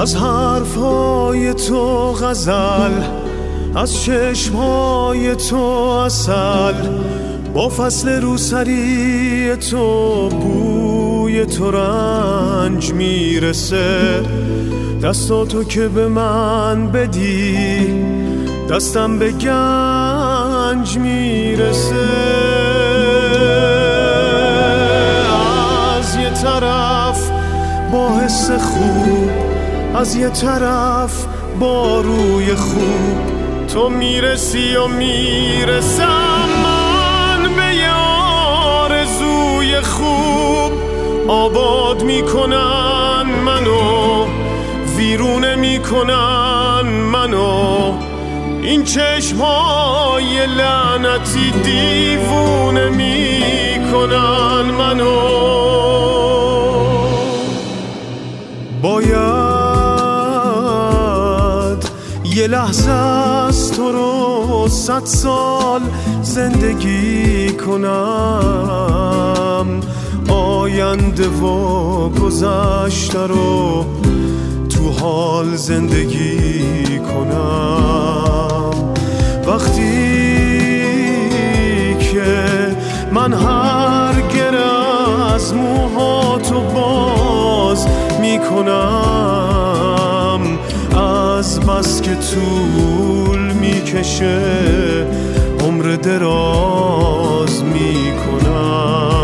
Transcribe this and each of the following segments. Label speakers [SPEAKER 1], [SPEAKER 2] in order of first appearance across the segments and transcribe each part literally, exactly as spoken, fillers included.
[SPEAKER 1] از حرفهای تو غزل، از چشمهای تو عسل، با فصل روسری تو بوی تو رنج میرسه. دستاتو که به من بدی دستم به گنج میرسه. از یه طرف با حس خوب، از یه طرف با روی خوب، تو میرسی و میرسم من به یه آرزوی خوب. آباد میکنن منو، ویرونه میکنن منو، این چشمای لعنتی دیوونه میکنن منو. باید یه لحظه از تو رو صد سال زندگی کنم، آینده و گذشته رو تو حال زندگی کنم. وقتی که من هر گره از موهاتو باز میکنم، از بس که طول میکشه عمر دراز میکنم.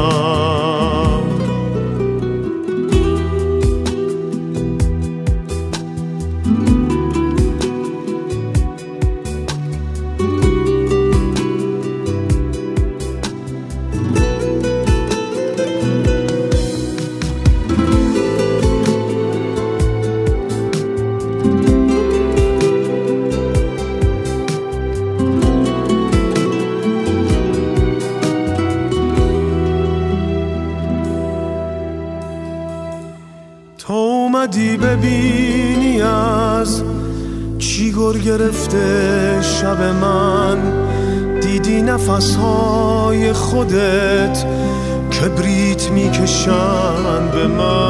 [SPEAKER 1] تو اومدی ببینی از چی گر گرفته شب من، دیدی نفسهای خودت کبریت میکشن به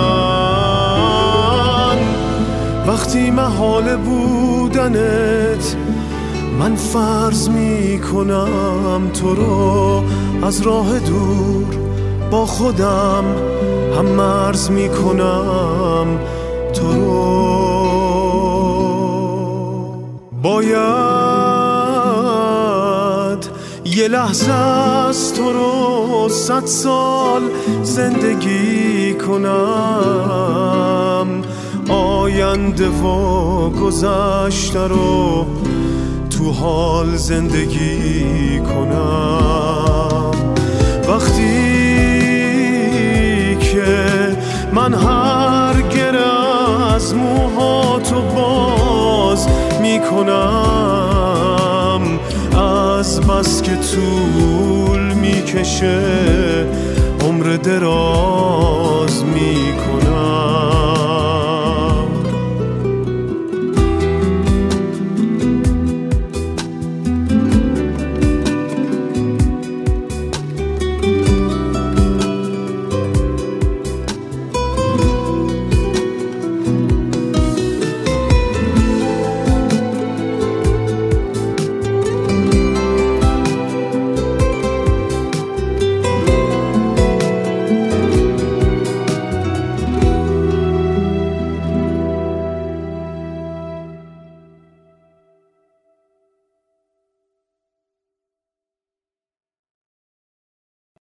[SPEAKER 1] من. وقتی محال بودنت من فرض میکنم تو رو، از راه دور با خودم هم مرز میکنم تو رو. باید یه لحظه از تو رو صد سال زندگی کنم، آینده و گذشته رو تو حال زندگی کنم. وقتی که من هر گره از موهاتو باز میکنم، از بس که طول میکشه عمر دراز میکنم.